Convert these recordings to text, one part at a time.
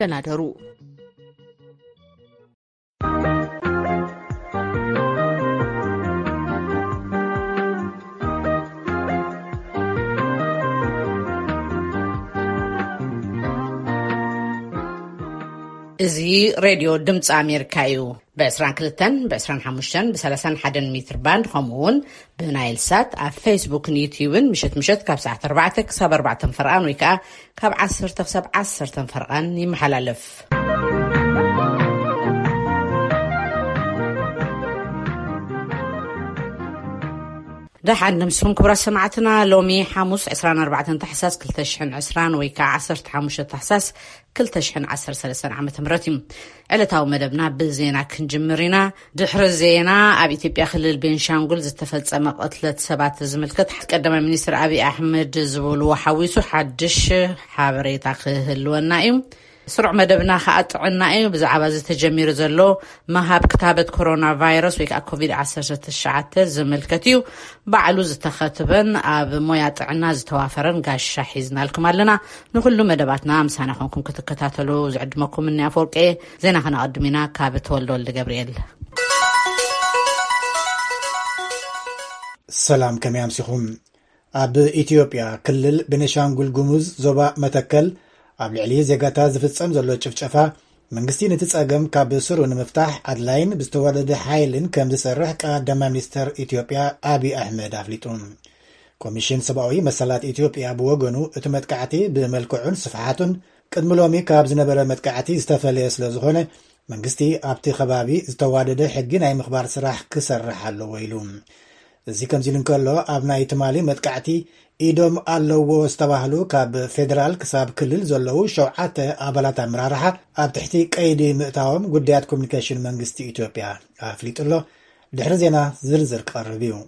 ተናደሩ እዚ ሬድዮ ድምፂ ኣሜሪካ እዩ በ22 በ25 በ31 ሜትር ባንድ ከምኡውን ብናይል ሳት ኣብ ፌስቡክን ዩቲዩብን ምሽት ካብ ሰዓት 4 ክሳብ 4 ፈርቃን ወይ ከዓ ካብ 10 ክሳብ 10 ፈርቃን ይመሓላለፍ دحين نمسهم كبر سمعتنا لومي حموس 24 تحساس كل تشحن 20 ويكا 10 حموشة تحساس كل تشحن 10 سلسان عام تمرتهم علتاو مدبنا بالزينا كنجمرينا دحر الزينا أبي تبي أخلي البنشانغول زتفلت مقتلة سبعة زملكت قدم المنيستر أبي أحمد زبول وحويسو حدش حابريتا خهلونا سرع مدبنا خاطعنا بزعبه تجمير زلو مهاب كتابه كورونا فيروس ويك كوفيد 19 زملكتيو بعلو زتخاتبن اب موياطعنا زتوافرن غاشا حيزنا لكم علنا نكل مدباتنا مسانحكم كتكتاتلو زعدمكم من افورقي زينا خنقدمينا كابت ولد جبريل سلام كم يمسخم اب اثيوبيا كلل بنشانغول غومز زوبا متكل ኣብ ልዕሊ ዘጋታት ዝፍጸም ዘሎ ጭፍጨፋ መንግስቲ ንትጸገም ካብ ስሩ ንምፍታሕ ኣድላይን ብዝተወደደ ሓይልን ከም ዝሰርሕ ቀዳማይ ሚኒስተር ኢትዮጵያ አቢ አሕመድ ኣፍሊጡ ኮሚሽን ሰብኣዊ መሰላት ኢትዮጵያ ብወገኑ እቲ መጥቃዕቲ ብመልክዑን ስፍሓቱን ቅድሚ ሎሚ ካብ ዝነበረ መጥቃዕቲ ዝተፈለየ ስለ ዝኾነ መንግስቲ ኣብቲ ከባቢ ዝተዋደደ ሕጊ ናይ ምኽባር ስራሕ ክሰርሕ ኣለዎ ኢሉ እዚ ከምዚ ልንከሎ ኣብ ናይ ትማሊ መጥቃዕቲ ኢዶም ኣለዎ ዝተባህሉ ካብ ፌደራል ክሳብ ክልል ዘለዉ ሸውዓተ ኣባላት ኣመራርሓ ኣብ ትሕቲ ቀይዲ ምእታዎም ጉዳያት ኮሙኒኬሽን መንግስቲ ኢትዮጵያ ኣፍሊጡሎ ድሕሪ ዜና ዝርዝር ክቐርብ እዩ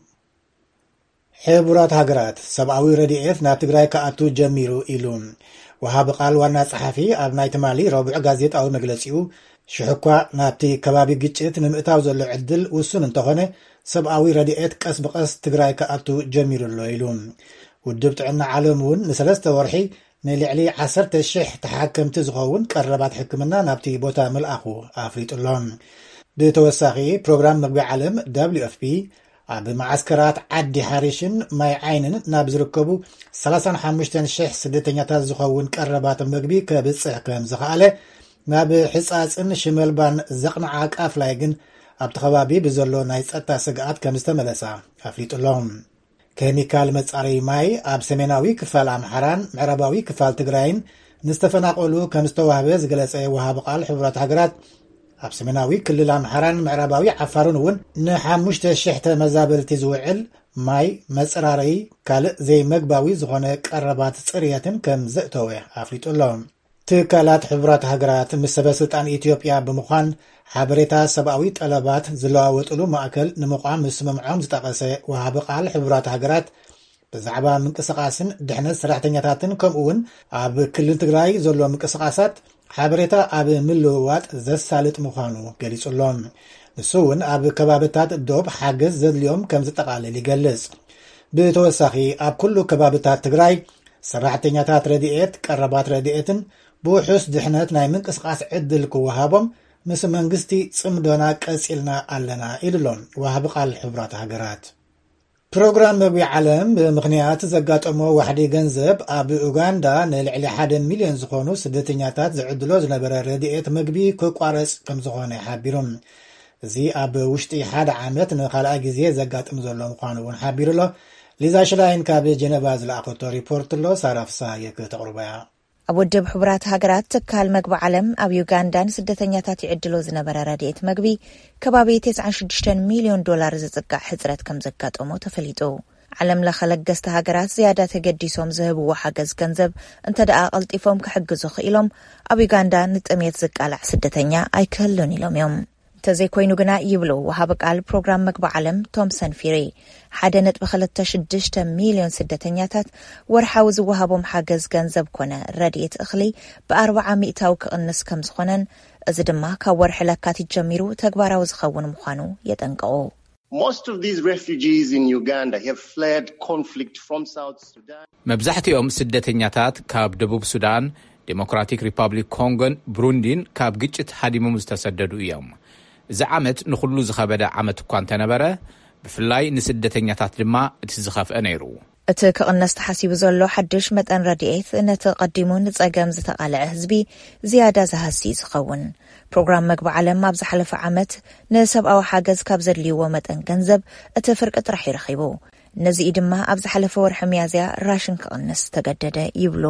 ሕቡራት ሃገራት ሰብኣዊ ረድኤት ናብ ትግራይ ከኣቱ ጀሚሩ ኢሉ ወሃብ ቃል ዋና ጸሓፊ ኣብ ናይ ትማሊ ረቡዕ ጋዜጣዊ መግለጺኡ ሽሕኳ ናብቲ ከባቢ ግጭት ንምእታው ዘሎ ዕድል ውሱን እንተኾነ ሰብኣዊ ረድኤት ቀስ ብቐስ ትግራይ ከኣቱ ጀሚሩሎ ኢሉ ውድብ ጥዕና ዓለም እውን ንሰለስተ ወርሒ ንልዕሊ 10,000 ተሓከምቲ ዝኸውን ቀረባት ሕክምና ናብቲ ቦታ መልኣኹ ኣፍሊጡሎም ብተወሳኺ ፕሮግራም ምግቢ ዓለም WFP ኣብ ማዓስከራት ዓዲ ሓሪሽን ማይ ዓይንን ናብ ዝርከቡ 35,000 ስደተኛታት ዝኸውን ቀረባት ምግቢ ከብፅሕ ከም ዝኸኣለ ናብ ሕጻጽን ሽመልባን ዘቕንዓ ቃፍላይ ግን ኣብቲ ከባቢ ብዘሎ ናይ ጸጥታ ስግኣት ከም ዝተመለሳ ኣፍሊጡሎም ኬሚካል መጻረይ ማይ ኣብ ሰሜናዊ ክፋል ኣምሓራን ምዕራባዊ ክፋል ትግራይን ንዝተፈናቀሉ ከም ዝተዋህበ ዝገለጸ ወሃብ ቃል ሕቡራት ሃገራት ኣብ ሰሜናዊ ክልል ኣምሓራን ምዕራባዊ ዓፋርን እውን ን5,000 ተመዛበልቲ ዝውዕል ማይ መጽራረይ ካልእ ዘይመግባዊ ዝኾነ ቀረባት ጽርየትን ከም ዘእተወ ኣፍሊጡሎም ትካላት ሕቡራት ሃገራት ምስ ሰበስልጣን ኢትዮጵያ ብምዃን ሓበሬታ ሰብኣዊ ጠለባት ዝለዋወጥሉ ማእከል ንምቋም ምስምምዖም ዝጠቐሰ ወሃብ ቃል ሕቡራት ሃገራት ብዛዕባ ምንቅስቓስን ድሕነት ሰራሕተኛታትን ከምኡውን ኣብ ክልል ትግራይ ዘሎ ምንቅስቓሳት ሓበሬታ ኣብ ምልውዋጥ ዘሳልጥ ምዃኑ ገሊጹሎም ንሱ እውን ኣብ ከባቢታት ዶብ ሓገዝ ዘድልዮም ከም ዝጠቓለል ይገልጽ ብተወሳኺ ኣብ ኩሉ ከባቢታት ትግራይ ሰራሕተኛታት ረድኤት ቀረባት ረድኤትን ብውሑስ ድሕነት ናይ ምንቅስቓስ ዕድል ክወሃቦም ምስ መንግስቲ ጽምዶና ቀጺልና ኣለና ኢሉሎም ወሃብ ቃል ሕቡራት ሃገራት ፕሮግራም ምግቢ ዓለም ብምኽንያት ዘጋጠሞ ዋሕዲ ገንዘብ ኣብ ኡጋንዳ ንልዕሊ 1 ሚልዮን ዝኾኑ ስደተኛታት ዝዕድሎ ዝነበረ ረድኤት ምግቢ ክቋረጽ ከም ዝኾነ ሓቢሮም እዚ ኣብ ውሽጢ 1 ዓመት ንኻልኣይ ግዜ ዘጋጥም ዘሎ ምዃኑ እውን ሓቢሩሎ ሊዛ ሽላይን ካብ ጀነቫ ዝለኣኸቶ ሪፖርት ኣሎ ሳራፍሳ የክተቕርበያ ኣብ ውድብ ሕቡራት ሃገራት ትካል ምግቢ ዓለም ኣብ ዩጋንዳን ስደተኛታት ይዕድሎ ዝነበረ ረድኤት ምግቢ ከባቢ 96 ሚልዮን ዶላር ዝጽጋዕ ሕጽረት ከም ዘጋጠሞ ተፈሊጡ ዓለም ለኸ ለገስቲ ሃገራት ዝያዳ ተገዲሶም ዝህብዎ ሓገዝ ገንዘብ እንተደኣ ቀልጢፎም ክሕግዙ ክኢሎም ኣብ ዩጋንዳ ንጥሜት ዝቃላዕ ስደተኛ ኣይክህሉን ኢሎም እዮም ተዘይኮይኑ ግና ይብሉ ወሃብ ቃል ፕሮግራም ምግቢ ዓለም ቶምሰን ፊሪ 1.26 ሚልዮን ስደተኛታት ወርሓዊ ዝወሃቦም ሓገዝ ገንዘብ ኮነ ረድኤት እኽሊ ብ40% ክቕንስ ከም ዝኾነን እዚ ድማ ካብ ወርሒ ለካቲት ጀሚሩ ተግባራዊ ዝኸውን ምዃኑ የጠንቀቑ Most of these refugees in Uganda have fled conflict from South Sudan. መብዛሕትኦም ስደተኛታት ካብ ደቡብ ሱዳን ዲሞክራቲክ ሪፐብሊክ ኮንጎን ብሩንዲን ካብ ግጭት ሃዲሞም ዝተሰደዱ እዮም እዚ ዓመት ንኹሉ ዝኸበደ ዓመት እኳ እንተነበረ ብፍላይ ንስደተኛታት ድማ እቲ ዝኸፍአ ነይሩ እቲ ክቕነስ ተሓሲቡ ዘሎ ሓድሽ መጠን ረድኤት ነቲ ቀዲሙ ንጸገም ዝተቓልዐ ህዝቢ ዝያዳ ዝሃሲ ዝኸውን ፕሮግራም መግቢ ዓለም ኣብ ዝሓለፈ ዓመት ንሰብኣዊ ሓገዝ ካብ ዘድልይዎ መጠን ገንዘብ እቲ ፍርቂ ጥራሕ ይረኺቡ ነዚ ድማ ኣብ ዝሓለፈ ወርሒ ሚያዝያ ራሽን ክቕነስ ተገደደ ይብሉ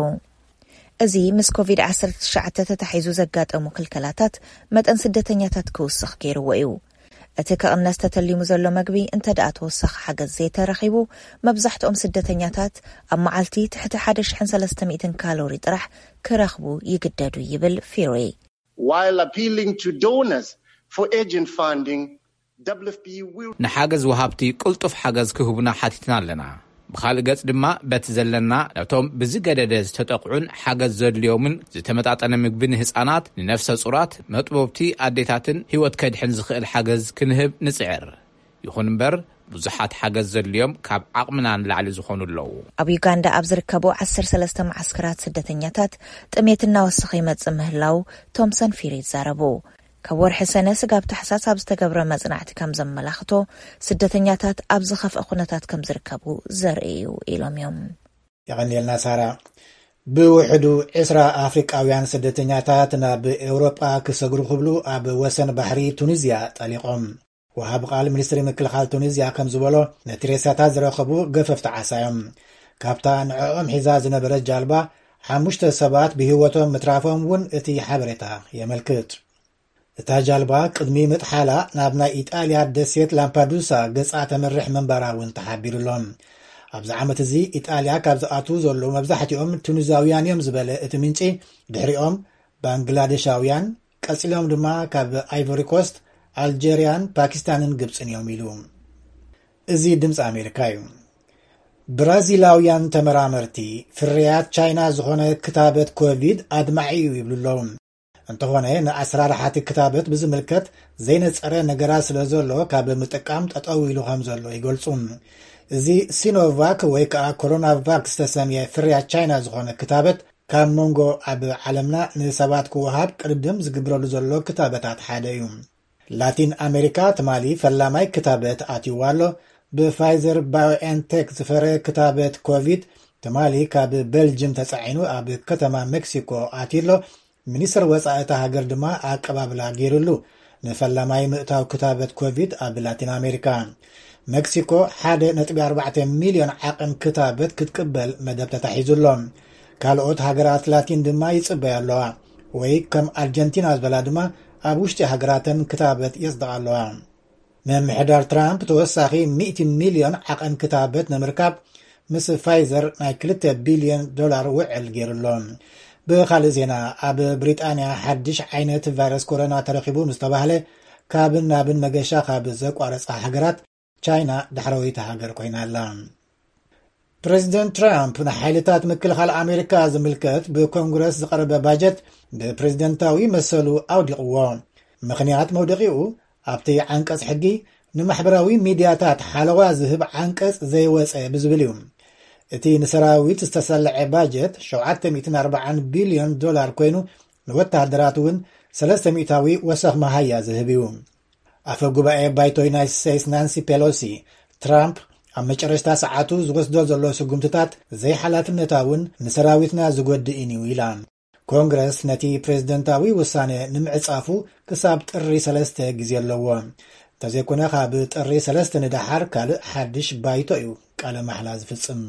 እዚ ምስ ኮቪድ-19 ተታሒዙ ዘጋጠሙ ክልከላታት መጠን ስደተኛታት ክውስኽ ገይርዎ እዩ እቲ ክቕነስ ተተሊሙ ዘሎ መግቢ እንተደኣ ተወሳኺ ሓገዝ ዘይተረኺቡ መብዛሕትኦም ስደተኛታት ኣብ መዓልቲ ትሕቲ 1300 ካሎሪ ጥራሕ ክረኽቡ ይግደዱ ይብል ፊሪ While appealing to donors for urgent funding, WFP will ንሓገዝ ወሃብቲ ቁልጡፍ ሓገዝ ክህቡና ሓቲትና ኣለና ብኻልእ ገጽ ድማ በቲ ዘለና ነቶም ብዝገደደ ዝተጠቕዑን ሓገዝ ዘድልዮምን ዝተመጣጠነ ምግቢ ንህፃናት ንነፍሰ ጹራት መጥበብቲ ኣዴታትን ህይወት ከድሕን ዝኽእል ሓገዝ ክንህብ ንጽዕር ይኹን እምበር ብዙሓት ሓገዝ ዘድልዮም ካብ ዓቕምና ንላዕሊ ዝኾኑ ኣለዉ ኣብ ዩጋንዳ ኣብ ዝርከቡ 13 ማዓስከራት ስደተኛታት ጥሜት እናወሰኺ ይመጽእ ምህላው ቶምሰን ፊሪ ይዛረቡ ካብ ወርሒ ሰነ ስጋብ ታሕሳስ ኣብ ዝተገብረ መጽናዕቲ ከም ዘመላኽቶ ስደተኛታት ኣብ ዝኸፍአ ኩነታት ከም ዝርከቡ ዘርእዩ ኢሎም እዮም ይቐኒልና ሳራ ብውሕዱ 20 ኣፍሪቃውያን ስደተኛታት ናብ ኤውሮጳ ክሰግሩ ክብሉ ኣብ ወሰን ባሕሪ ቱኒዝያ ጠሊቖም ወሃብ ቃል ሚኒስትሪ ምክልኻል ቱኒዝያ ከም ዝበሎ ነቲ ሬሳታት ዝረኸቡ ገፈፍቲ ዓሳዮም ካብታ ንዕኦም ሒዛ ዝነበረት ጃልባ 5 ሰባት ብህይወቶም ምትራፎም እውን እቲ ሓበሬታ የመልክት እታ ጃልባ ቅድሚ ምጥሓላ ናብ ናይ ኢጣልያ ደሴት ላምፓዱሳ ገጻ ተመርሕ መንበራ እውን ተሓቢሩሎም ኣብዚ ዓመት እዚ ኢጣልያ ካብ ዝኣቱ ዘሎ መብዛሕትኦም ቱኒዛውያን እዮም ዝበለ እቲ ምንጪ ድሕሪኦም ባንግላዴሻውያን ቀፂሎም ድማ ካብ አይቮሪ ኮስት አልጄሪያን ፓኪስታንን ግብፅን እዮም ኢሉ እዚ ድምፂ ኣሜሪካ እዩ ብራዚላውያን ተመራመርቲ ፍርያት ቻይና ዝኾነ ክታበት ኮቪድ ኣድማዒ እዩ ይብሉሎም እንተኾነ ንኣስራርሓቲ ክታበት ብዝምልከት ዘይነፀረ ነገራት ስለ ዘሎ ካብ ምጥቃም ጠጠው ኢሉ ከም ዘሎ ይገልጹ እዚ ሲኖቫክ ወይ ከዓ ኮሮና ቫክ ዝተሰምየ ፍርያት ቻይና ዝኾነ ክታበት ካብ ሞንጎ ኣብ ዓለምና ንሰባት ክወሃብ ቅድም ዝግብረሉ ዘሎ ክታበታት ሓደ እዩ ላቲን ኣሜሪካ ትማሊ ፈላማይ ክታበት ኣትይዋሎ ብፋይዘር ባዮኤንቴክ ዝፈረ ክታበት ኮቪድ ትማሊ ካብ ቤልጅም ተጻዒኑ ኣብ ከተማ ሜክሲኮ ኣትይሎ ሚኒስትር ወፃኢታ ሃገር ድማ ኣቀባብላ ገይሩሉ ንፈላማይ ምእታው ክታበት ኮቪድ ኣብ ላቲን ኣሜሪካ ሜክሲኮ 1.4 ሚልዮን ዓቕን ክታበት ክትቅበል መደብ ተታሒዙሎም ካልኦት ሃገራት ላቲን ድማ ይጽበያ ኣለዋ ወይ ከም ኣርጀንቲና ዝበላ ድማ ኣብ ውሽጢ ሃገራትን ክታበት የጽድቃ ኣለዋ መምሕዳር ትራምፕ ተወሳኺ 100 ሚልዮን ዓቐን ክታበት ንምርካብ ምስ ፋይዘር ናይ $2 ቢልዮን ውዕል ገይሩሎም ብኻልእ ዜና ኣብ ብሪጣንያ ሓድሽ ዓይነት ቫይረስ ኮሮና ተረኺቡ ምስተባህለ ካብን ናብን መገሻ ካብ ዘቋረፃ ሃገራት ቻይና ዳሕረወይቲ ሃገር ኮይና ኣላ ፕሬዚደንት ትራምፕ ንሓይልታት ምክልኻል ኣሜሪካ ዝምልከት ብኮንግረስ ዝቐረበ ባጀት ብፕሬዚደንታዊ መሰሉ ኣውዲቕዎ ምኽንያት መውደቂኡ ኣብቲ ዓንቀጽ ሕጊ ንማሕበራዊ ሚድያታት ሓለዋ ዝህብ ዓንቀጽ ዘይወፀ ብዝብል እዩ እቲ ንሰራዊት ዝተሰለዐ ባጀት $740 ቢልዮን ኮይኑ ንወታደራት እውን 300ዊ ወሰኽ መሃያ ዝህብ እዩ ኣፈ ጉባኤ ባይቶ ዩናይትድ ስቴትስ ናንሲ ፔሎሲ ትራምፕ ኣብ መጨረሽታ ሰዓቱ ዝወስዶ ዘሎ ስጉምትታት ዘይሓላፍነታውን ንሰራዊትና ዝጎድእን እዩ ኢላ ኮንግረስ ነቲ ፕሬዝደንታዊ ውሳነ ንምዕጻፉ ክሳብ ጥሪ 3 ግዜ ኣለዎ ተዘይኮነ ካብ ጥሪ 3 ንዳሓር ካልእ ሓድሽ ባይቶ እዩ ቃለ ማሕላ ዝፍጽም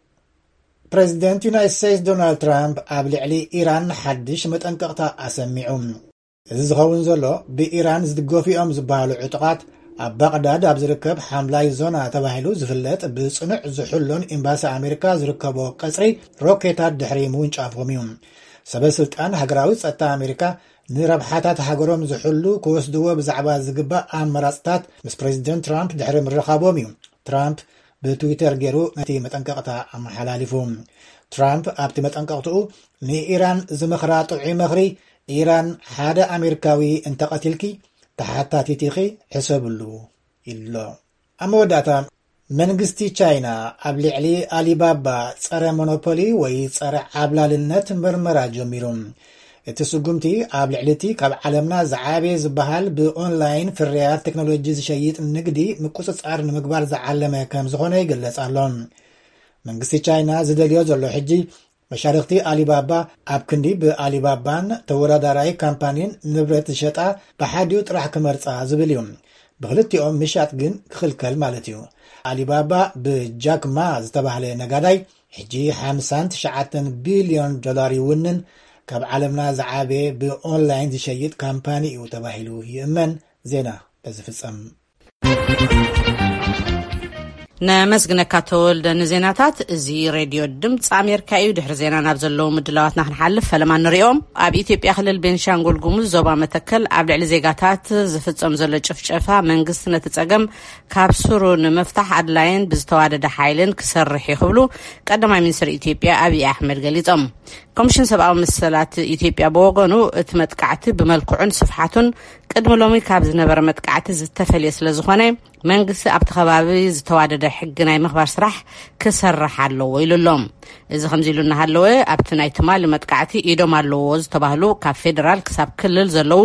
ፕሬዚደንት ዩናይትድ ስቴትስ ዶናልድ ትራምፕ ኣብ ልዕሊ ኢራን ሓድሽ መጠንቀቕታ ኣሰሚዑ እዚ ዝኸውን ዘሎ ብኢራን ዝድገፉ እዮም ዝበሃሉ ዕጡቓት ኣብ ባቕዳድ ኣብ ዝርከብ ሓምላይ ዞና ተባሂሉ ዝፍለጥ ብጽኑዕ ዝሕሎን ኤምባሲ ኣሜሪካ ዝርከቦ ቀጽሪ ሮኬታት ድሕሪ ምውንጫፎም እዩ ሰበስልጣን ሃገራዊ ጸጥታ ኣሜሪካ ንረብሓታት ሃገሮም ዝሕሉ ክወስድዎ ብዛዕባ ዝግባእ ኣመራጽታት ምስ ፕሬዚደንት ትራምፕ ድሕሪ ምርኻቦም እዩ ትራምፕ ብትዊተር ገይሩ ነቲ መጠንቀቕታ ኣመሓላሊፉ ትራምፕ ኣብቲ መጠንቀቕትኡ ንኢራን ዝምኽራ ጥዑይ መኽሪ ኢራን ሓደ ኣሜሪካዊ እንተቐቲልኪ ተሓታቲት ኢኺ ሕሰብሉ ኢሎ ኣብ መወዳእታ መንግስቲ ቻይና ኣብ ልዕሊ አሊባባ ጸረ ሞኖፖሊ ወይ ጸረ ዓብላልነት ምርመራ ጀሚሩ እቲ ስጉምቲ ኣብ ልዕሊቲ ካብ ዓለምና ዝዓበየ ዝበሃል ብኦንላይን ፍርያት ቴክኖሎጂ ዝሸይጥ ንግዲ ምቁጽጻር ንምግባር ዝዓለመ ከም ዝኾነ ይግለጽ ኣሎ። መንግስቲ ቻይና ዝደልዮ ዘሎ ሕጂ መሻርክቲ አሊባባ ኣብ ክንዲ ብአሊባባን ተወዳዳራይ ካምፓኒን ንብረት ዝሸጣ ብሓዲኡ ጥራሕ ክመርጻ ዝብል እዩ። ብክልቲኦም ምሻጥ ግን ክኽልከል ማለት እዩ። አሊባባ ብጃክማ ዝተባህለ ነጋዳይ ሕጂ 59 ቢልዮን ዶላር ይውንን ካብ ዓለምና ዝዓበየ ብኦንላይን ዝሸይጥ ካምፓኒ እዩ ተባሂሉ ይእመን። ዜና በዝፍጸም ነመስግነካ ተወልደ ንዜናታት እዚ ሬድዮ ድምፂ ኣሜሪካ እዩ። ድሕሪ ዜና ናብ ዘለዉ ምድላዋትና ክንሓልፍ ፈለማ ንሪኦም። ኣብ ኢትዮጵያ ክልል ቤንሻንጉል ጉሙዝ ዞባ መተከል ኣብ ልዕሊ ዜጋታት ዝፍጸም ዘሎ ጭፍጨፋ መንግስቲ ነቲ ጸገም ካብ ስሩ ንምፍታሕ ኣድላይን ብዝተዋደደ ሓይልን ክሰርሕ ይኽብሉ ቀዳማይ ሚኒስትር ኢትዮጵያ ኣብይ ኣሕመድ ገሊጾም። ኮሚሽን ሰብኣዊ መሰላት ኢትዮጵያ ብወገኑ እቲ መጥቃዕቲ ብመልክዑን ስፍሓቱን ቅድሚ ሎሚ ካብ ዝነበረ መጥቃዕቲ ዝተፈልየ ስለ ዝኾነ መንግስቲ ኣብቲ ከባቢ ዝተዋደደ ሕጊ ናይ ምኽባር ስራሕ ክሰርሕ ኣለዎ ኢሉሎም። እዚ ከምዚ ኢሉ እናሃለወ ኣብቲ ናይ ትማሊ መጥቃዕቲ ኢዶም ኣለዎ ዝተባህሉ ካብ ፌደራል ክሳብ ክልል ዘለዉ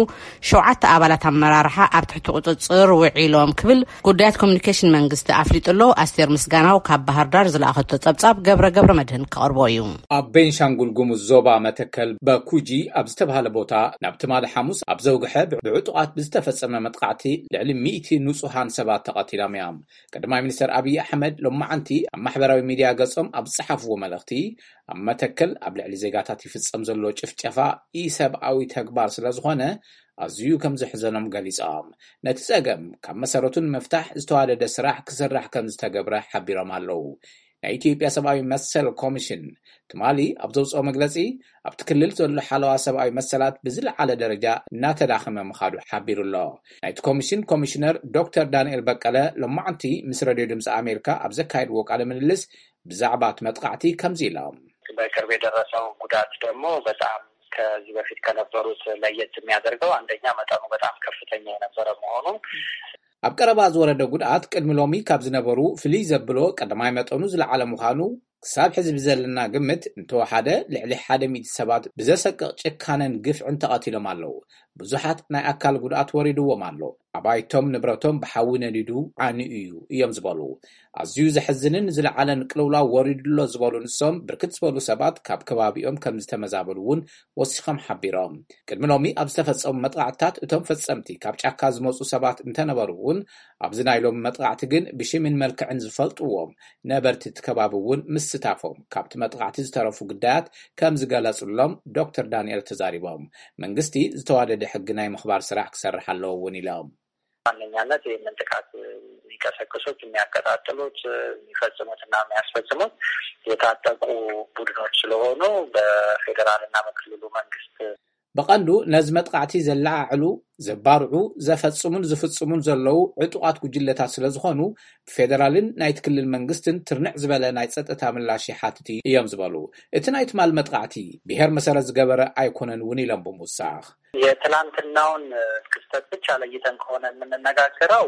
7 ኣባላት ኣመራርሓ ኣብ ትሕቲ ቁፅፅር ውዒሎም ክብል ጉዳያት ኮሚኒኬሽን መንግስቲ ኣፍሊጡሎ። ኣስቴር ምስጋናው ካብ ባህር ዳር ዝለኣኸቶ ጸብጻብ ገብረ መድህን ከቕርቦ እዩ። ኣብ ቤንሻንጉል ጉሙዝ ዞባ መተከል በኩጂ ኣብ ዝተባህለ ቦታ ናብ ትማሊ ሐሙስ ኣብ ዘውግሐ ብዕጡቃት ብዝተፈጸመ መጥቃዕቲ ልዕሊ 100 ንጹሃን ሰባት ተቐቲሎም እዮም። ቀዳማይ ሚኒስትር ኣብይ ኣሕመድ ሎማዓንቲ ኣብ ማሕበራዊ ሚድያ ገጾም ኣብ ዝጸሓፍዎ መልእኽቲ ኣብ መተከል ኣብ ልዕሊ ዜጋታት ይፍጸም ዘሎ ጭፍጨፋ ኢሰብኣዊ ተግባር ስለ ዝኾነ ኣዝዩ ከም ዝሕዘኖም ገሊጾም ነቲ ጸገም ካብ መሰረቱን መፍታሕ ዝተዋደደ ስራሕ ክስራሕ ከም ዝተገብረ ሓቢሮም ኣለዉ። ናይ ኢትዮጵያ ሰብኣዊ መሰል ኮሚሽን ትማሊ ኣብ ዘውፅኦ መግለጺ ኣብቲ ክልል ዘሎ ሓለዋ ሰብኣዊ መሰላት ብዝለዓለ ደረጃ እናተዳኸመ ምኻዱ ሓቢሩሎ። ናይቲ ኮሚሽን ኮሚሽነር ዶክተር ዳንኤል በቀለ ሎማዓንቲ ምስ ሬድዮ ድምፂ ኣሜሪካ ኣብ ዘካየድዎ ቃለ ምልልስ ብዛዕባ መጥቃዕቲ ከምዚ ኢሎም። በቅርብ የደረሰው ጉዳት ደግሞ በጣም ከዚህ በፊት ከነበሩት ለየት የሚያደርገው አንደኛ መጠኑ በጣም ከፍተኛ የነበረ መሆኑ ኣብ ቀረባ ዝወረደ ጉድኣት ቅድሚ ሎሚ ካብ ዝነበሩ ፍልይ ዘብሎ ቀዳማይ መጠኑ ዝለዓለ ምዃኑ ክሳብ ሕዚ ብዘለና ግምት እንተወሓደ ልዕሊ 100 ሰባት ብዘሰቅቕ ጭካነን ግፍዕን ተቐቲሎም ኣለዉ። ብዙሓት ናይ ኣካል ጉድኣት ወሪድዎም ኣሎ። ኣባይቶም ንብረቶም ብሓዊ ነዲዱ ዓንዩ እዮም ዝበሉ። ኣዝዩ ዘሕዝንን ዝለዓለን ቅልውላው ወሪድሎ ዝበሉ ንሶም ብርክት ዝበሉ ሰባት ካብ ከባቢኦም ከም ዝተመዛበሉ እውን ወሲኾም ሓቢሮም። ቅድሚ ሎሚ ኣብ ዝተፈጸሙ መጥቃዕትታት እቶም ፈጸምቲ ካብ ጫካ ዝመፁ ሰባት እንተነበሩ እውን ኣብዚ ናይ ሎሚ መጥቃዕቲ ግን ብሽምን መልክዕን ዝፈልጥዎም ነበርቲ እቲ ከባቢ እውን ምስታፎም ካብቲ መጥቃዕቲ ዝተረፉ ጉዳያት ከም ዝገለጹሎም ዶክተር ዳንኤል ተዛሪቦም መንግስቲ ዝተዋደደ ሕጊ ናይ ምኽባር ስራሕ ክሰርሕ ኣለዎ እውን ኢሎም። ዋነኛነት ይህንን ጥቃት የሚቀሰቅሱት የሚያቀጣጥሉት የሚፈጽሙትና የሚያስፈጽሙት የታጠቁ ቡድኖች ስለሆኑ በፌዴራልና በክልሉ መንግስት በቀንዱ ነዚ መጥቃዕቲ ዘላዓዕሉ ዘባርዑ ዘፈጽሙን ዝፍጽሙን ዘለው ዕጡቃት ጉጅለታት ስለ ዝኾኑ ፌደራልን ናይቲ ክልል መንግስትን ትርንዕ ዝበለ ናይ ጸጥታ ምላሽ ይሓትት እዮም ዝበሉ። እቲ ናይ ትማል መጥቃዕቲ ብሄር መሰረት ዝገበረ አይኮነን እውን ኢሎም ብምውሳኽ የትላንትናውን ክስተት ብቻ ለይተን ከሆነ የምንነጋገረው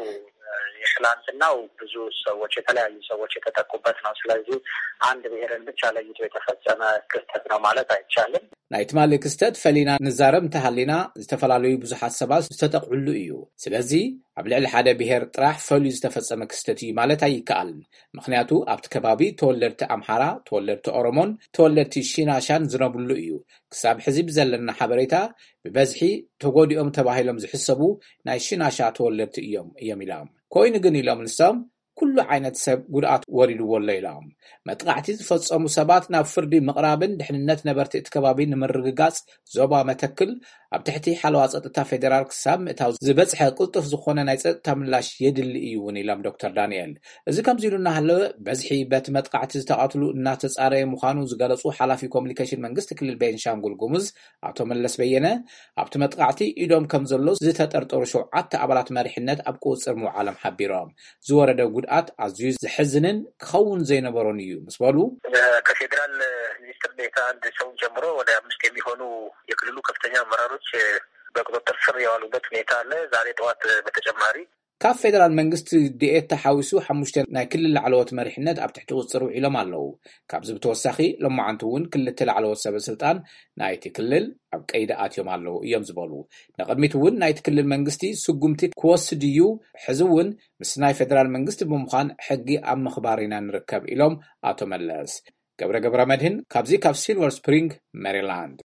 የትላንትናው ብዙ ሰዎች የተለያዩ ሰዎች የተጠቁበት ነው። ስለዚህ አንድ ብሄርን ብቻ ለይቶ የተፈጸመ ክስተት ነው ማለት አይቻልም። ናይ ትማል ክስተት ፈሊና ንዛረብ እንተሃሊና ዝተፈላለዩ ብዙሓት ሰባት ዝተጠቅዑሉ እዩ። ስለዚ ኣብ ልዕሊ ሓደ ብሄር ጥራሕ ፈልዩ ዝተፈጸመ ክስተት እዩ ማለት ኣይከኣልን። ምክንያቱ ኣብቲ ከባቢ ተወለድቲ ኣምሓራ፣ ተወለድቲ ኦሮሞን ተወለድቲ ሽናሻን ዝነብሉ እዩ። ክሳብ ሕዚ ብዘለና ሓበሬታ ብበዝሒ ተጎዲኦም ተባሂሎም ዝሕሰቡ ናይ ሽናሻ ተወለድቲ እዮም ኢሎም። ኮይኑ ግን ኢሎም ንሶም ኩሉ ዓይነት ሰብ ጉድኣት ወሪድዎ ኣሎ ኢሎም። መጥቃዕቲ ዝፈጸሙ ሰባት ናብ ፍርዲ ምቕራብን ድሕንነት ነበርቲ እቲ ከባቢ ንምርግጋጽ ዞባ መተክል ኣብ ትሕቲ ሓለዋ ጸጥታ ፌደራል ክሳብ ምእታው ዝበጽሐ ቅልጡፍ ዝኾነ ናይ ጸጥታ ምላሽ የድሊ እዩ እውን ኢሎም ዶክተር ዳንኤል። እዚ ከምዚ ኢሉ እናሃለወ በዝሒ በቲ መጥቃዕቲ ዝተቐትሉ እናተጻረየ ምዃኑ ዝገለጹ ሓላፊ ኮሚኒኬሽን መንግስቲ ክልል ቤንሻንጉል ጉሙዝ ኣቶ መለስ በየነ ኣብቲ መጥቃዕቲ ኢዶም ከም ዘሎ ዝተጠርጠሩ 7 ኣባላት መሪሕነት ኣብ ቁጽር ምውዓሎም ሓቢሮም ዝወረደ ጉድኣት ኣዝዩ ዝሕዝንን ክኸውን ዘይነበሮን እዩ ምስ በሉ ከፌደራል ሚኒስትር ዴኤታ አንድ ሰው ጀምሮ ወደ 5 የሚሆኑ የክልሉ ከፍተኛ አመራሮች በቁጥጥር ስር የዋሉበት ሁኔታ አለ። ዛሬ ጠዋት በተጨማሪ ካብ ፌደራል መንግስቲ ዲኤት ተሓዊሱ 5 ናይ ክልል ላዕለዎት መሪሕነት ኣብ ትሕቲ ቁፅር ውዒሎም ኣለዉ ካብዚ ብተወሳኺ ሎማዓንቲ እውን ክልተ ላዕለዎት ሰበስልጣን ናይቲ ክልል ኣብ ቀይዲ ኣትዮም ኣለዉ እዮም ዝበሉ ንቅድሚት እውን ናይቲ ክልል መንግስቲ ስጉምቲ ክወስድ እዩ ሕዚ እውን ምስ ናይ ፌደራል መንግስቲ ብምዃን ሕጊ ኣብ ምኽባር ኢና ንርከብ ኢሎም ኣቶ መለስ ገብረ መድህን ካብዚ ካብ ሲልቨር ስፕሪንግ ሜሪላንድ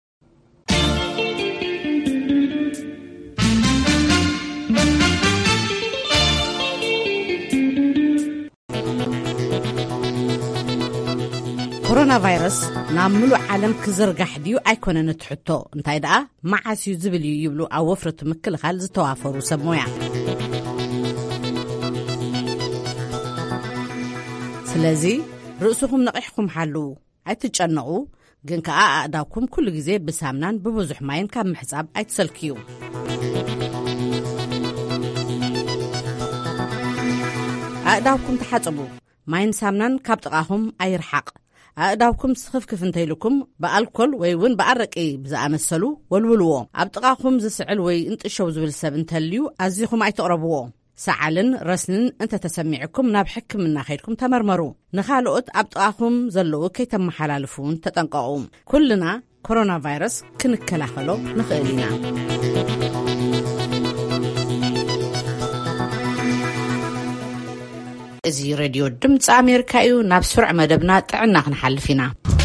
ኮሮና ቫይረስ ናብ ምሉእ ዓለም ክዝርጋሕ ድዩ ኣይኮነን ትሕቶ እንታይ ደኣ ማዓስዩ ዝብል እዩ ይብሉ ኣብ ወፍረቱ ምክልኻል ዝተዋፈሩ ሰብ ሞያ ስለዚ ርእስኹም ነቂሕኩም ሓልው ኣይትጨነቁ ግን ከዓ ኣእዳውኩም ኩሉ ግዜ ብሳምናን ብብዙሕ ማይን ካብ ምሕጻብ ኣይትሰልክዩ ኣእዳውኩም ተሓጽቡ ማይን ሳምናን ካብ ጥቃኹም ኣይርሓቕ ኣእዳውኩም ስኽፍክፍ እንተይልኩም ብኣልኮል ወይ እውን ብኣረቂ ብዝኣመሰሉ ወልውልዎ ኣብ ጥቃኹም ዝስዕል ወይ እንጥሸው ዝብል ሰብ እንተልዩ ኣዝኹም ኣይተቕረብዎ ሰዓልን ረስንን እንተተሰሚዕኩም ናብ ሕክምና ኸይድኩም ተመርመሩ ንኻልኦት ኣብ ጥቃኹም ዘለዉ ከይተመሓላልፉን ተጠንቀቑ ኩልና ኮሮና ቫይረስ ክንከላኸሎ ንኽእል ኢና እዚ ሬድዮ ድምፂ ኣሜሪካ እዩ ናብ ስሩዕ መደብና ጥዕና ክንሓልፍ ኢና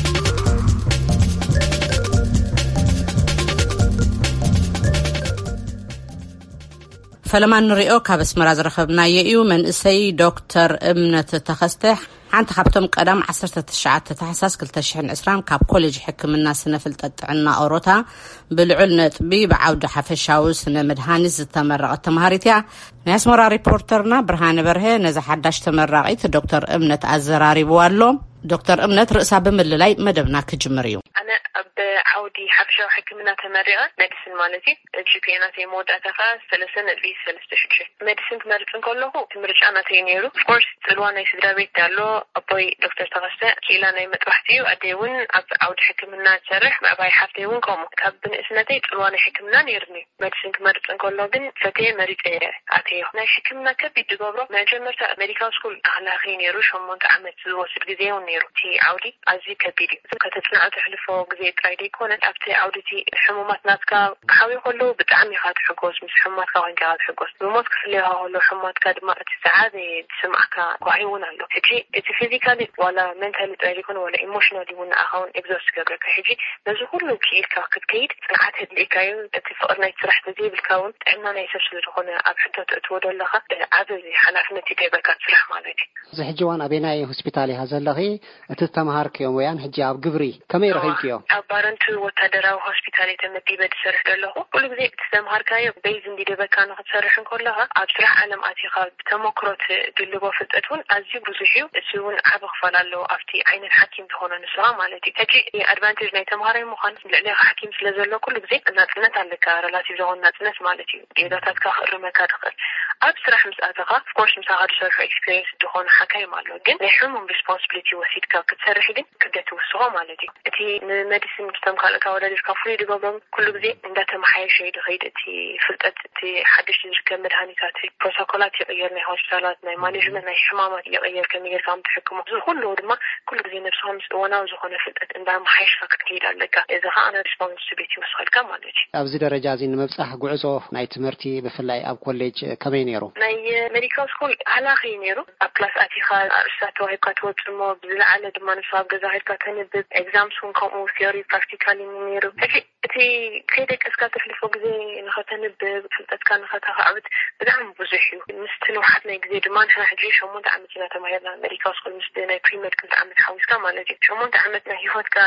ፈለማን ንሪኦ ካብ ኣስመራ ዝረኸብናዮ እዩ መንእሰይ ዶክተር እምነት ተኸስተ ሓንቲ ካብቶም ቀዳም 19 ታሕሳስ 2020 ካብ ኮሌጅ ሕክምና ስነ ፍልጠት ጥዕና ኦሮታ ብልዑል ነጥቢ ብዓውዲ ሓፈሻዊ ስነ መድሃኒት ዝተመረቐት ተምሃሪት እያ ናይ ኣስመራ ሪፖርተርና ብርሃነ በርሀ ነዚ ሓዳሽ ተመራቂት ዶክተር እምነት ኣዘራሪብዋ ኣሎ ዶክተር እምነት ርእሳ ብምልላይ መደብና ክጅምር እዩ ኣነ بعودي حفشة وحكمنا تمرقة مديسن مالتي الجيكينا تي مودا تفا سلسن البيس سلستشتش مديسن تمرقن كله تمرج أنا تينيرو of course تلوانا يسدرا بيت دالو أبوي دكتور تغسى كيلانا يمتوحتي وأديون عود حكمنا تسرح مع باي حفتيون كومو كابن اسنتي تلوانا حكمنا نيرمي مديسن تمرقن كله بن فتي مريد أتيه ناي حكمنا كبي دقابرو ما جمرتا أمريكان سكول أهلا خينيرو شمون كعمت زواسد جزيون نيرو تي عودي عزي كبيري كتتنع تحلفو جزي ترايدي كونت أبتي عودتي حمومات ناسكا حاوي كله بتعمي هاد حقوس مش حمومات كوين كهاد حقوس بموت كفليها هلو حمومات كاد ما تساعدي تسمعك وعيون له هجي إتي فيزيكالي ولا منتالي ترايدي كون ولا إيموشنالي ونا أخون إكزوست كبرك هجي نزو كله كيل كاكد ساعات هاد الإكايو اتفقنا يتسرح تزيب الكون عنا نيسبس لجونا أبحثة تتودو لها عددي حنافنا تيجيبا كات سرح مالتي زي حجوان أبيناي هوسبيتالي هذا اللغي تتمهارك يوم ويان حجي عب قبري كمي رخيكيو أبارنتو وتدراو هوسبيتالي تمدي بتسرح له كل زي تتمهاركايو بيزن دي دبكا نخسرحن كلها أبسرح علم أتيخا بتمكرت دلغو فتأتون أزيو بزيحيو سيون عبغ فلالو أفتي عين الحكيم تخونا نسوها مالتي تجي أدفانتج ناي تمهاري مخانس لأنها حكيم سلازلو كل زي ناتنت عليك رلاتيف زغون ناتنت مالتي إذا تاتكا خرمكا دخل أبسرح مسأتها فكورس مساعد سيرف إكسبيرينس دخون حكاية مالو جن لحمم ريسبونسبيليتي وسيدكا كتسرحي جن كده توسوها مالتي تي ميديسين تمخالكا ولا ديركافري دغبم كل زي نداتم حي شيء دغيد تي فلتت تي حدش يركب مدهانيات بروتوكولات يغيرنا هوسبيتالات ناي مانجمنت ناي حمامات يغير كمية كام تحكمه كله دما كل زي نفسهم وانا زخونه فلتت اندام حيش فكتير لك اذا انا ريسبونسبيليتي مسؤولكا مالتي ابزي درجه زين مبصح غعزو ناي تمرتي بفلاي اب كوليج كمينيرو ناي ميديكال سكول على خينيرو ابلاس اتيخا ارساتو هيكاتوت مو بالعاده دما نصاب غزاهر كتنبب اكزامز كوم ثيوري براكتيكالي نيرو تي كيدك اسكاتر لفوقزي نختنب فلتت كان نختعبت بدعم بزحيو مستنو حتى نجزي دمان احنا حجي شمون تعمتنا تمهيرنا ميديكال سكول مستنا بريميد كنت عملت حويس كما لجي شمون تعمتنا هيوتك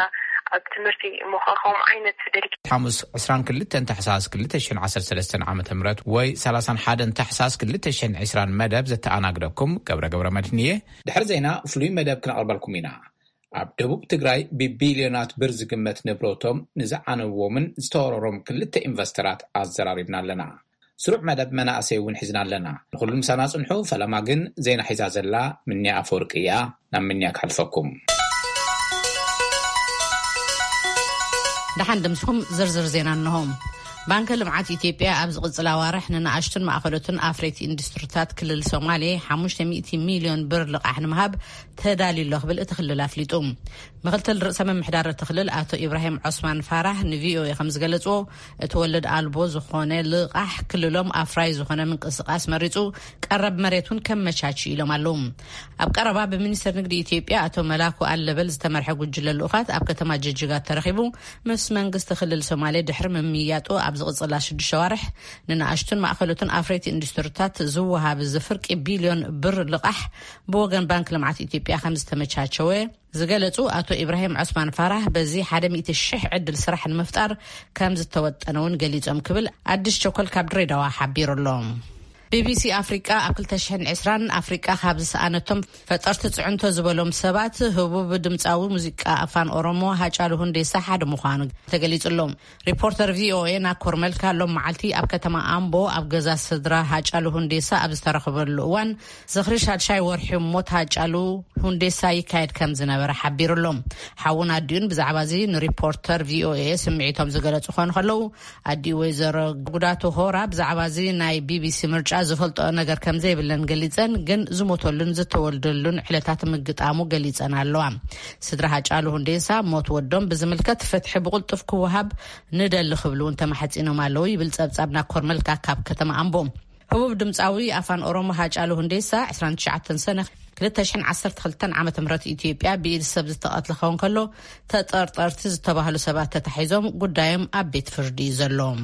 تمرتي مخاخهم عينت ديرك حمص 22 تحساس 2013 عام تمرت وي 31 تحساس 2020 مدب زتأناقدكم قبر مدنيه دحر زينا فلوي مدب كنقربلكم هنا ኣብ ደቡብ ትግራይ ብቢልዮናት ብር ዝግመት ንብረቶም ንዝዓነውዎምን ዝተወረሮም ክልተ ኢንቨስተራት ኣዘራሪብና ኣለና ስሩዕ መደብ መናእሰይ እውን ሒዝና ኣለና ንኹሉም ምሳና ጽንሑ ፈለማ ግን ዜና ሒዛ ዘላ ምንያ ኣፈወርቅያ ናብ ምንያ ክሓልፈኩም دحان دمسكم زرزر زينا النهم ባንክ ልምዓት ኢትዮጵያ ኣብ ዝቕጽላ ዋርሕ ንኣሽቱን ማእኸሎትን ኣፍሬት ኢንዱስትሪታት ክልል ሶማሌ 500 ሚልዮን ብር ልቓሕ ንምሃብ ተዳልዩ ክብል እቲ ክልል ኣፍሊጡ ምክትል ርእሰ ምምሕዳር እቲ ክልል ኣቶ ኢብራሂም ዑስማን ፋራህ ንቪኦኤ ከም ዝገለጽዎ እቲ ወለድ ኣልቦ ዝኾነ ልቓሕ ክልሎም ኣፍራይ ዝኾነ ምንቅስቓስ መሪጹ ቀረብ መሬቱን ከመቻች ኢሎም ኣለዉ ኣብ ቀረባ ብሚኒስትር ንግዲ ኢትዮጵያ ኣቶ መላኩ ኣለበል ዝተመርሐ ጉጅለ ልኡኻት ኣብ ከተማ ጅጅጋ ተረኺቡ ምስ መንግስቲ ክልል ሶማሌ ድሕሪ ምምያጡ ኣብ ዝቕጽላ 6 ዋርሕ ንኣሽቱን ማእኸሎትን ኣፍሬት ኢንዱስትሪታት ዝወሃብ ዝፍርቂ ቢልዮን ብር ልቓሕ ብወገን ባንክ ልምዓት ኢትዮጵያ ከም ዝተመቻቸወ ዝገለጹ ኣቶ ኢብራሂም ዑስማን ፋራህ በዚ 100,000 ዕድል ስራሕ ንምፍጣር ከም ዝተወጠነውን ገሊጾም ክብል ኣዲስ ቸኮል ካብ ድሬዳዋ ሓቢሩሎም BBC ኣፍሪቃ ኣብ 2020 ኣፍሪቃ ካብ ዝሰኣነቶም ፈጠርቲ ጽዕንቶ ዝበሎም ሰባት ህቡብ ድምጻዊ ሙዚቃ ኣፋን ኦሮሞ ሃጫሉ ሁንዴሳ ሓደ ምዃኑ ተገሊጹሎም ሪፖርተር VOA ናኮር መልካ ሎም መዓልቲ ኣብ ከተማ ኣምቦ ኣብ ገዛ ስድራ ሃጫሉ ሁንዴሳ ኣብ ዝተረኸበሉ እዋን ዝኽሪ ሻድሻይ ወርሒ ሞት ሃጫሉ ሁንዴሳ ይካየድ ከም ዝነበረ ሓቢሩሎም ሓውን ኣዲኡን ብዛዕባ እዚ ንሪፖርተር VOA ስምዒቶም ዝገለጹ ኾኑ ከለዉ ኣዲ ወይዘሮ ጉዳቱ ሆራ ብዛዕባ እዚ ናይ BBC ምርጫ ዝፈልጦ ነገር ከም ዘይብለን ገሊጸን ግን ዝሞተሉን ዝተወልደሉን ዕለታት ምግጣሙ ገሊጸን ኣለዋ ስድራ ሃጫሉ ሁንዴሳ ሞት ወዶም ብዝምልከት ፍትሒ ብቁልጡፍ ክወሃብ ንደሊ ክብሉን ተማሕጺኖም ኣለዉ ይብል ጸብጻብ ናኮር መልካ ካብ ከተማ ኣምቦ ህቡብ ድምጻዊ ኣፋን ኦሮሞ ሃጫሉ ሁንዴሳ 29 ሰነ 2012 ዓመተ ምህረት ኢትዮጵያ ብኢድ ሰብ ዝተቐትለ ኸውን ከሎ ተጠርጠርቲ ዝተባህሉ ሰባት ተታሒዞም ጉዳዮም ኣብ ቤት ፍርዲ ዘሎም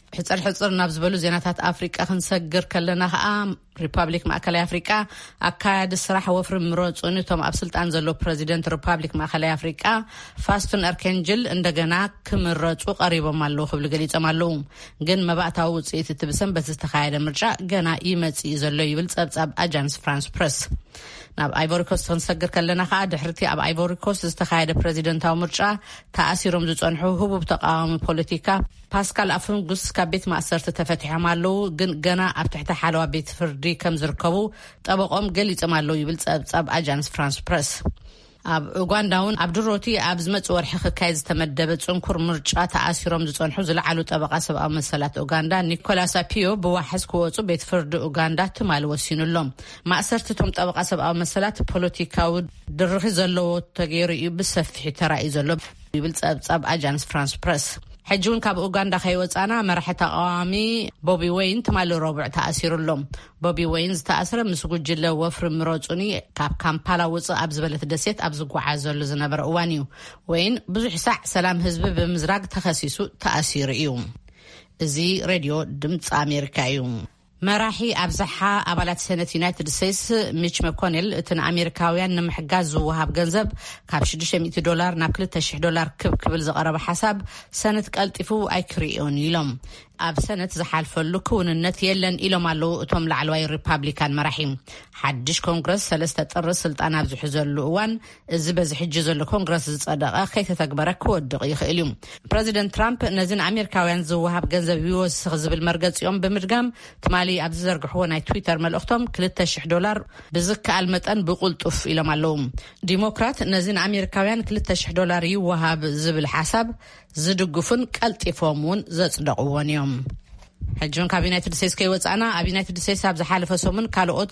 ሕጽር ናብ ዝበሉ ዜናታት ኣፍሪቃ ክንሰግር ከለና ከዓ ሪፐብሊክ ማእከላይ ኣፍሪቃ ኣካያዲ ስራሕ ወፍሪ ምሮጹን እቶም ኣብ ስልጣን ዘሎ ፕሬዚደንት ሪፐብሊክ ማእከላይ ኣፍሪቃ ፋስቱን ኣርኬንጅል እንደገና ክምረጹ ቀሪቦም ኣለዉ ክብሉ ገሊጾም ኣለዉ ግን መባእታዊ ውጽኢት እቲ ብሰንበት ዝተኻየደ ምርጫ ገና ይመጽእ ዘሎ ይብል ጸብጻብ ኣጃንስ ፍራንስ ፕሬስ ናብ አይቮሪ ኮስት ክንሰግር ከለና ከዓ ድሕርቲ ኣብ አይቮሪ ኮስት ዝተኻየደ ፕሬዚደንታዊ ምርጫ ተኣሲሮም ዝጸንሑ ህቡብ ተቃዋሚ ፖለቲካ ፓስካል አፍንጉስ ካብ ቤት ማእሰርቲ ተፈቲሖም ኣለዉ ግን ገና ኣብ ትሕቲ ሓለዋ ቤት ፍርዲ ከም ዝርከቡ ጠበቆም ገሊጾም ኣለዉ ይብል ጸብጻብ ኣጃንስ ፍራንስ ፕሬስ ኣብ ኡጋንዳውን ኣብ ድሮቲ ኣብ ዝመጽ ወርሒ ክካየድ ዝተመደበ ጽንኩር ምርጫ ተኣሲሮም ዝጸንሑ ዝለዓሉ ጠበቃ ሰብኣዊ መሰላት ኡጋንዳ ኒኮላስ አፒዮ ብዋሕስ ክወጹ ቤት ፍርዲ ኡጋንዳ ትማል ወሲኑሎም ማእሰርቲቶም ጠበቃ ሰብኣዊ መሰላት ፖለቲካዊ ድርኺ ዘለዎ ተገይሩ እዩ ብሰፊሕ ተራእዩ ዘሎ ይብል ጸብጻብ ኣጃንስ ፍራንስ ፕሬስ ሕጂውን ካብ ኡጋንዳ ከይወጻና መራሒ ተቃዋሚ ቦቢ ወይን ትማል ረቡዕ ተኣሲሩሎም ቦቢ ወይን ዝተኣስረ ምስ ጉጅለ ወፍሪ ምሮጹኒ ካብ ካምፓላ ውጽእ ኣብ ዝበለት ደሴት ኣብ ዝጓዓዘሉ ዝነበረ እዋን እዩ ወይን ብዙሕ ሳዕ ሰላም ህዝቢ ብምዝራግ ተኸሲሱ ተኣሲሩ እዩ እዚ ሬድዮ ድምፂ ኣሜሪካ እዩ መራሒ ኣብዝሓ ኣባላት ሰነት ዩናይትድ ስቴትስ ሚች መኮኔል እቲ ንኣሜሪካውያን ንምሕጋዝ ዝወሃብ ገንዘብ ካብ $600 ናብ $200 ክብል ዝቐረበ ሓሳብ ሰነት ቀልጢፉ ኣይክሪኦን ኢሎም ኣብ ሰነት ዝሓልፈሉ ክውንነት የለን ኢሎም ኣለዉ እቶም ላዕለዋይ ሪፐብሊካን መራሒ ሓድሽ ኮንግረስ 3 ጥር ስልጣን ኣብ ዝሕዘሉ እዋን እዚ በዚ ሕጂ ዘሎ ኮንግረስ ዝጸደቐ ከይተተግበረ ክወድቕ ይኽእል እዩ ፕሬዚደንት ትራምፕ ነዚን ኣሜሪካውያን ዝወሃብ ገንዘብ ይወስኽ ዝብል መርገፂኦም ብምድጋም ትማሊ ኣብ ዝዘርግሕዎ ናይ ትዊተር መልእኽቶም $200 ብዝከኣል መጠን ብቁልጡፍ ኢሎም ኣለዉ ዲሞክራት ነዚን ኣሜሪካውያን $200 ይወሃብ ዝብል ሓሳብ ዝድግፉን ቀልጢፎም እውን ዘጽደቕዎን እዮም ሕጂውን ካብ ዩናይትድ ስቴትስ ከይወጻና ኣብ ዩናይትድ ስቴትስ ኣብ ዝሓለፈ ሰሙን ካልኦት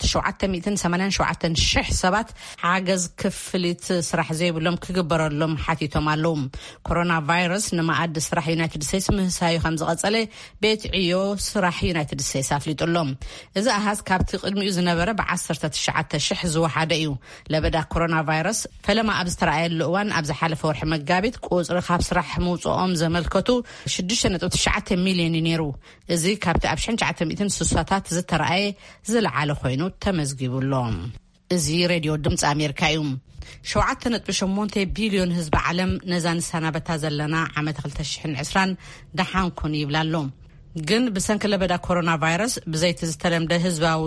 787,000 ሰባት ሓገዝ ክፍሊት ስራሕ ዘይብሎም ክግበረሎም ሓቲቶም ኣለዉ ኮሮና ቫይረስ ንማኣዲ ስራሕ ዩናይትድ ስቴትስ ምህሳዩ ከም ዝቐጸለ ቤት ዕዮ ስራሕ ዩናይትድ ስቴትስ ኣፍሊጡሎም እዚ ኣሃዝ ካብቲ ቅድሚኡ ዝነበረ ብ19,000 ዝወሓደ እዩ ለበዳ ኮሮና ቫይረስ ፈለማ ኣብ ዝተረኣየሉ እዋን ኣብ ዝሓለፈ ወርሒ መጋቢት ቁጽሪ ካብ ስራሕ ምውጽኦም ዘመልከቱ 6.9 ሚልዮን ነይሩ እዚ ካብቲ ኣብ 1960ታት ዝተረኣየ ዝለዓለ ኮይኑ ተመዝጊቡሎም እዚ ሬድዮ ድምፂ ኣሜሪካ እዩ 7.8 ቢልዮን ህዝቢ ዓለም ነዛን ሰናበታ ዘለና ዓመት 2020 ደሓንኩን ይብላሎም ግን ብሰንኪ ለበዳ ኮሮና ቫይረስ ብዘይቲ ዝተለምደ ህዝባዊ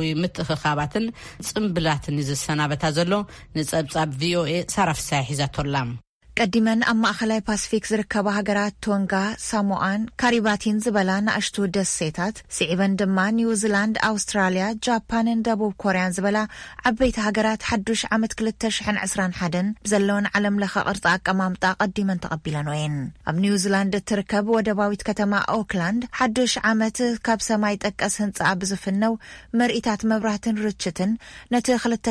ምትኽኻባትን ጽምብላትን ዝሰናበታ ዘሎ ንጸብጻብ VOA ሳራፍሳይ ሒዛቶላ ቀዲመን ኣብ ማእኸላይ ፓሲፊክ ዝርከባ ሃገራት ቶንጋ፣ ሳሞአን፣ ካሪባቲን ዝበላ ንኣሽቱ ደሴታት ስዒበን ድማ ኒውዚላንድ፣ ኣውስትራልያ፣ ጃፓንን ደቡብ ኮርያን ዝበላ ዓበይቲ ሃገራት ሓዱሽ ዓመት 2021 ብዘለውን ዓለም ለኸ ቅርፂ ኣቀማምጣ ቀዲመን ተቐቢለን ወየን። ኣብ ኒውዚላንድ እትርከብ ወደባዊት ከተማ ኦክላንድ ሓዱሽ ዓመት ካብ ሰማይ ጠቀስ ህንፃ ብዝፍነው ምርኢታት መብራህትን ርችትን ነቲ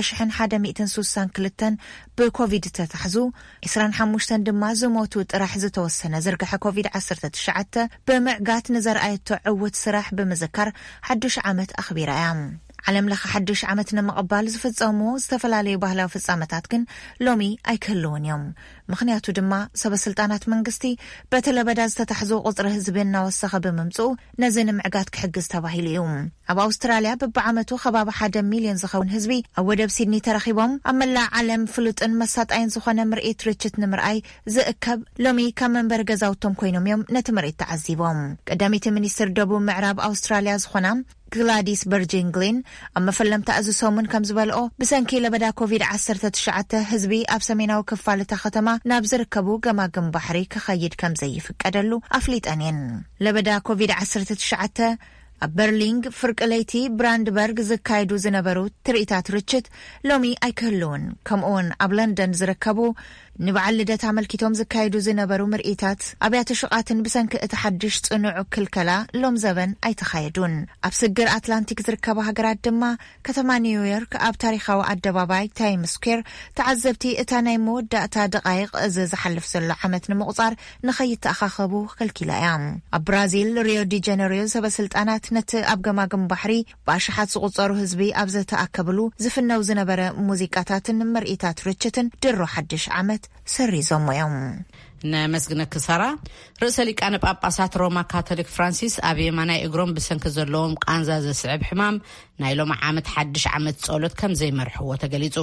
2162 ብኮቪድ ተታሕዙ 25 ድማ ዝሞቱ ጥራሕ ዝተወሰነ ዝርግሐ ኮቪድ-19 ብምዕጋት ንዘርኣየቶ ዕውት ስራሕ ብምዝካር ሓዱሽ ዓመት ኣኽቢራ እያ። ዓለም ለኸ ሓዱሽ ዓመት ንምቕባል ዝፍጸሙ ዝተፈላለዩ ባህላዊ ፍጻመታት ግን ሎሚ ኣይክህልውን እዮም። ምክንያቱ ድማ ሰበስልጣናት መንግስቲ በተለበዳ ዝተታሕዞ ቁፅሪ ህዝቢ እናወሰኸ ብምምጽኡ ነዚ ንምዕጋት ክሕግዝ ተባሂሉ እዩ። ኣብ ኣውስትራልያ በብዓመቱ ከባቢ 1 ሚልዮን ዝኸውን ህዝቢ ኣብ ወደብ ሲድኒ ተረኺቦም ኣብ መላእ ዓለም ፍሉጥን መሳጣይን ዝኾነ ምርኢት ርችት ንምርኣይ ዝእከብ ሎሚ ካብ መንበሪ ገዛውቶም ኮይኖም እዮም ነቲ ምርኢት ተዓዚቦም። ቀዳሚት ሚኒስትር ደቡብ ምዕራብ ኣውስትራልያ ዝኾና ግላዲስ በርጂንግሊን ኣብ መፈለምታ ኣዝሶምን ከም ዝበልኦ ብሰንኪ ለበዳ ኮቪድ-19 ህዝቢ ኣብ ሰሜናዊ ክፋል እታ ከተማ ናብ ዝርከቡ ገማግም ባሕሪ ክኸይድ ከም ዘይፍቀደሉ ኣፍሊጠን እየን። ለበዳ ኮቪድ-19 ኣብ በርሊንግ፣ ፍርቂ ለይቲ፣ ብራንድበርግ ዝካየዱ ዝነበሩ ትርኢታት ርችት ሎሚ ኣይክህልውን። ከምኡውን ኣብ ለንደን ዝርከቡ ንበዓል ልደት ኣመልኪቶም ዝካየዱ ዝነበሩ ምርኢታት ኣብያተ ሹቓትን ብሰንኪ እቲ ሓድሽ ጽኑዕ ክልከላ ሎም ዘበን ኣይተኻየዱን። ኣብ ስግር ኣትላንቲክ ዝርከባ ሃገራት ድማ ከተማ ኒውዮርክ ኣብ ታሪኻዊ ኣደባባይ ታይም ስኩዌር ተዓዘብቲ እታ ናይ መወዳእታ ደቓይቕ እዚ ዝሓልፍ ዘሎ ዓመት ንምቑጻር ንኸይተኣኻኸቡ ከልኪላ እያ። ኣብ ብራዚል ሪዮ ዲ ጀነሪዮ ሰበስልጣናት ነቲ ኣብ ገማግም ባሕሪ ብኣሽሓት ዝቝጸሩ ህዝቢ ኣብ ዝተኣከብሉ ዝፍነው ዝነበረ ሙዚቃታትን ምርኢታት ርችትን ድሮ ሓድሽ ዓመት ሰሪዞም እዮም። ነመስግነክ ሳራ። ርእሰ ሊቃነ ጳጳሳት ሮማ ካቶሊክ ፍራንሲስ ኣብ የማናይ እግሮም ብሰንኪ ዘለዎም ቃንዛ ዘስዕብ ሕማም ናይ ሎሚ ዓመት ሓድሽ ዓመት ጸሎት ከም ዘይመርሕዎ ተገሊጹ።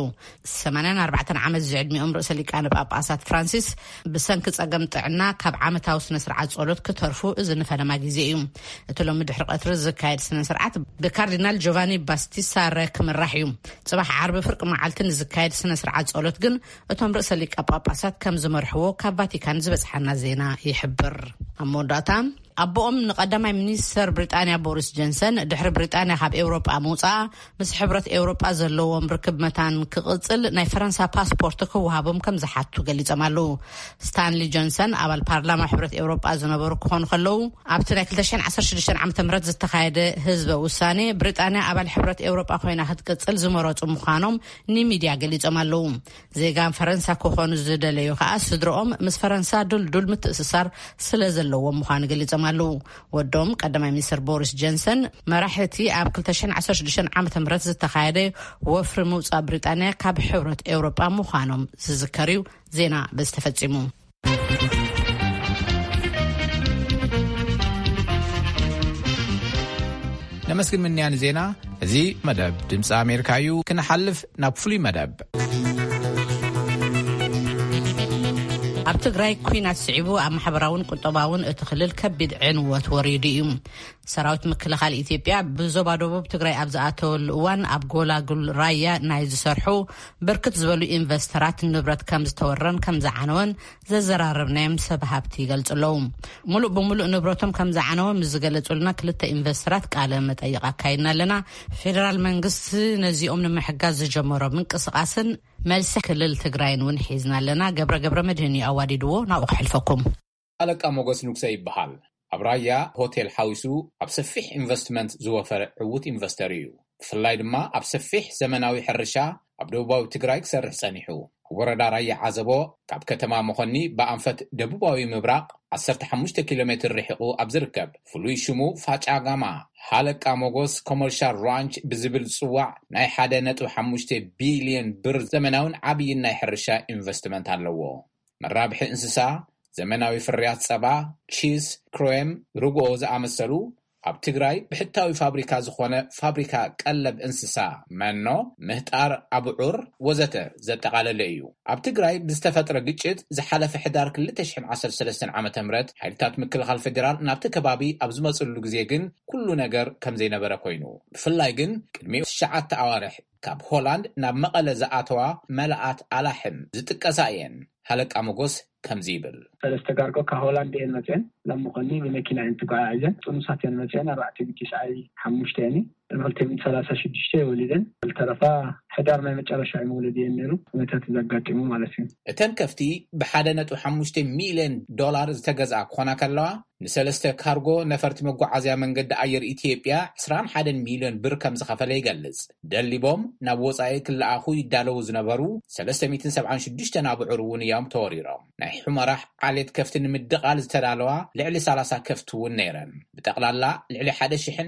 84 ዓመት ዝዕድሚኦም ርእሰ ሊቃነ ጳጳሳት ፍራንሲስ ብሰንኪ ጸገም ጥዕና ካብ ዓመታዊ ስነ ስርዓት ጸሎት ክተርፉ እዚ ንፈለማ ግዜ እዩ። እቲ ሎሚ ድሕሪ ቀትሪ ዝካየድ ስነ ስርዓት ብካርዲናል ጆቫኒ ባስቲሳ ክምራሕ እዩ። ጽባሕ ዓርቢ ፍርቂ መዓልትን ዝካየድ ስነ ስርዓት ጸሎት ግን እቶም ርእሰ ሊቃነ ጳጳሳት ከም ዝመርሕዎ ካብ ቫቲካን ዝበጽሐና ዜና ይሕብር። ኣሞዳታ ኣቦኦም ንቀዳማይ ሚኒስተር ብሪጣንያ ቦሪስ ጆንሰን ድሕሪ ብሪጣንያ ካብ ኤውሮጳ ምውፃእ ምስ ሕብረት ኤውሮጳ ዘለዎም ርክብ መታን ክቕጽል ናይ ፈረንሳ ፓስፖርት ክወሃቦም ከም ዝሓቱ ገሊጾም ኣለዉ። ስታንሊ ጆንሰን ኣባል ፓርላማ ሕብረት ኤውሮጳ ዝነበሩ ክኾኑ ከለዉ ኣብቲ ናይ 2016 ዓ.ም ዝተኻየደ ህዝበ ውሳኔ ብሪጣንያ ኣባል ሕብረት ኤውሮጳ ኮይና ክትቅጽል ዝመረጹ ምዃኖም ንሚድያ ገሊጾም ኣለዉ። ዜጋን ፈረንሳ ክኾኑ ዝደለዩ ከዓ ስድሮኦም ምስ ፈረንሳ ዱልዱል ምትእስሳር ስለ ዘለዎም ምዃኑ ገሊጾም ኣለዉ። ወዶም ቀዳማይ ሚኒስትር ቦሪስ ጆንሰን መራሕቲ ኣብ 2016 ዓ.ም ዝተኻየደ ወፍሪ ምውፃእ ብሪጣንያ ካብ ሕብረት ኤውሮጳ ምዃኖም ዝዝከር እዩ። ዜና ብዝተፈጺሙ ነመስግን ምንያን ዜና እዚ መደብ ድምፂ ኣሜሪካ እዩ። ክንሓልፍ ናብ ፍሉይ መደብ ኣብ ትግራይ ኩናት ስዒቡ ኣብ ማሕበራውን ቁጠባውን እቲ ክልል ከቢድ ዕንወት ወሪዱ እዩ። ሰራዊት ምክልኻል ኢትዮጵያ ብዞባ ደቡብ ትግራይ ኣብ ዝኣተወሉ እዋን ኣብ ጎላጉል ራያ ናይ ዝሰርሑ ብርክት ዝበሉ ኢንቨስተራት ንብረት ከም ዝተወረን ከም ዝዓነወን ዘዘራርብናዮም ሰብ ሃብቲ ይገልጽለዉ። ሙሉእ ብሙሉእ ንብረቶም ከም ዝዓነወን ዝገለጹልና ክልተ ኢንቨስተራት ቃለ መጠይቕ አካይድና ኣለና። ፌደራል መንግስቲ ነዚኦም ንምሕጋዝ ዝጀመሮ ምንቅስቃስን መልሲ ክልል ትግራይን እውን ሒዝና ኣለና። ገብረ መድህን ኣዋዲድዎ ናብኡ ክሕልፈኩም። አለቃ ሞገስ ንጉሰ ይበሃል። ኣብ ራያ ሆቴል ሓዊሱ ኣብ ሰፊሕ ኢንቨስትመንት ዝወፈረ ዕውት ኢንቨስተር እዩ። ብፍላይ ድማ ኣብ ሰፊሕ ዘመናዊ ሕርሻ ኣብ ደቡባዊ ትግራይ ክሰርሕ ጸኒሑ። ወረዳ ራያ ዓዘቦ ካብ ከተማ መኾኒ ብኣንፈት ደቡባዊ ምብራቕ 15 ኪሎ ሜትር ርሒቑ ኣብ ዝርከብ ፍሉይ ሽሙ ፋጫጋማ ሃለቃ ሞጎስ ኮመርሻል ራንች ብዝብል ጽዋዕ ናይ 1.5 ቢልዮን ብር ዘመናውን ዓብይን ናይ ሕርሻ ኢንቨስትመንት ኣለዎ። መራብሒ እንስሳ፣ ዘመናዊ ፍርያት ጸባ፣ ቺዝ፣ ክሬም፣ ርግኦ ዝኣመሰሉ ኣብ ትግራይ ብሕታዊ ፋብሪካ ዝኾነ ፋብሪካ ቀለብ እንስሳ መኖ፣ ምህጣር ኣብዑር ወዘተ ዘጠቃለለ እዩ። ኣብ ትግራይ ብዝተፈጥረ ግጭት ዝሓለፈ ሕዳር 2013 ዓ.ም ሓይልታት ምክልኻል ፌደራል ናብቲ ከባቢ ኣብ ዝመጽሉ ግዜ ግን ኩሉ ነገር ከም ዘይነበረ ኮይኑ ብፍላይ ግን ቅድሚ 9 ኣዋርሕ ካብ ሆላንድ ናብ መቐለ ዝኣተዋ መላኣት ኣላሕም ዝጥቀሳ እየን። ሃለቃ ሞጎስ ከምዚብል ፈለስተጋርጎ ከሆላንድ መጽን ለምቆኒ በመኪና እንትጓዓዘን ጥኑሳትን መጽን 495 236 ወሊደን ተረፋ ሕዳር ናይ መጨረሻ መውለድ የነሩ መተት ዘጋጥሙ ማለት ነው እተን ከፍቲ ብ$1.5 ሚሊዮን ዝተገዛ ኮና ከለዋ ንሰለስተ ካርጎ ነፈርቲ መጓዓዝያ መንገዲ ኣየር ኢትዮጵያ 21 ሚሊዮን ብር ከም ዝኸፈለ ይገልጽ ደሊቦም ናብ ወጻኢ ክልኣኹ ይዳለው ዝነበሩ 376 ናብዑር እውን እዮም ተወሪሮም ናይ ሑመራ ዓሌት ከፍቲ ንምድቃል ዝተዳለዋ ልዕሊ 30 ከፍቲ እውን ነይረን ብጠቕላላ ልዕሊ